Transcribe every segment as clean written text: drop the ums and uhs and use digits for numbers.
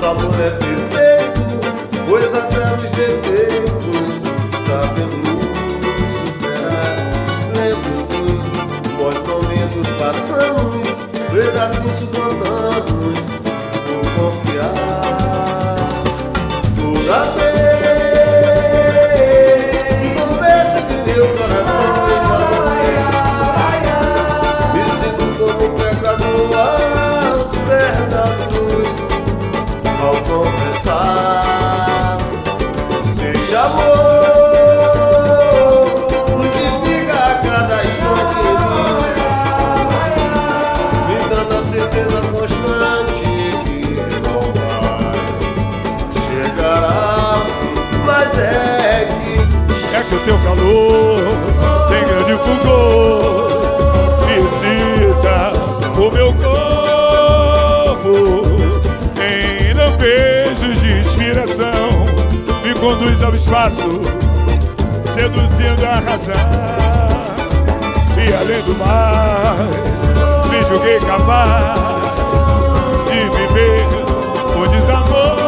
amor é perfeito, pois até os defeitos sabemos superar. Lento sim, bons momentos passamos, vezes assim suportamos, por confiar. Toda vez confesso que meu coração deixa luz, me sinto como um pecador aos pés da cruz. Ao confessar, deixa amor frutifica a cada instante em mim, me dando a certeza constante que não vai chegar ao fim. Mas é que o teu calor tem grande fulgor, visita o meu corpo em lampejos de inspiração, me conduz ao espaço, seduzindo a razão. E além do mar, me julguei capaz de viver o desamor.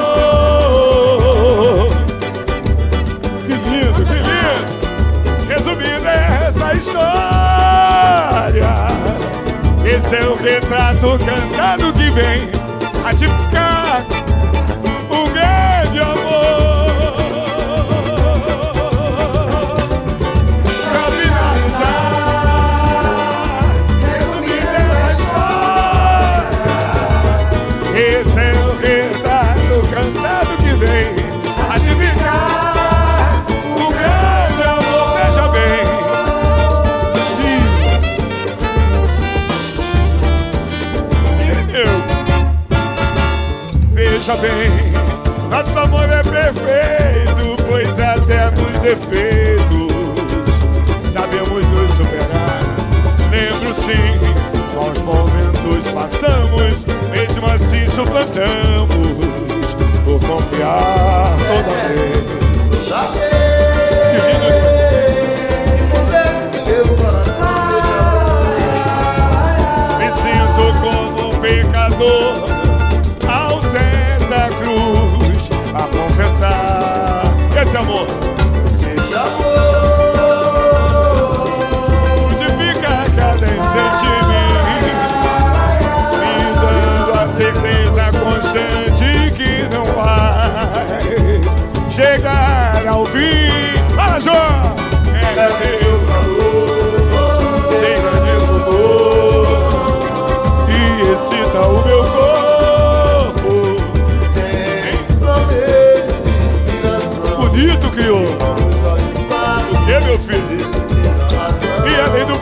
Que lindo, que lindo! Resumida essa história, esse é o retrato cantado que vem ratificar um grande amor. Pra finalizar, resumida essa história, esse é o retrato cantado que vem ratificar um grande amor. Veja bem, veja bem, nosso amor é perfeito, pois até nos defeitos sabemos nos superar. Lembro sim, bons momentos passamos, mesmo assim suplantamos, por confiar toda vez. toda vez que confesso que meu coração deixa luz, Me sinto como um pecador aos pés da cruz, a confessar esse amor. esse amor Frutifica cada instante em mim, me dando a certeza constante que não vai chegar ao fim. Major! É teu calor, tem grande fulgor, e excita o meu corpo. tem lampejo de inspiração, Bonito, criou. luz ao espaço, O que, meu filho? seduzindo a razão. E além do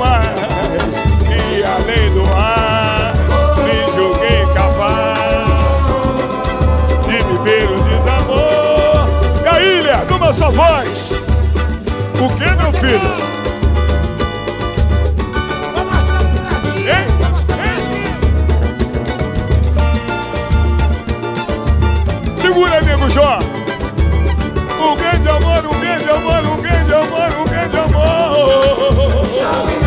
mar, me julguei capaz de viver o desamor. E a ilha, numa só voz. O que, meu filho? Vamos mostrar pro Brasil! Hein? Vamos mostrar pro Brasil! Segura, amigo Jó. Um grande amor, um grande amor, um grande amor, um grande amor.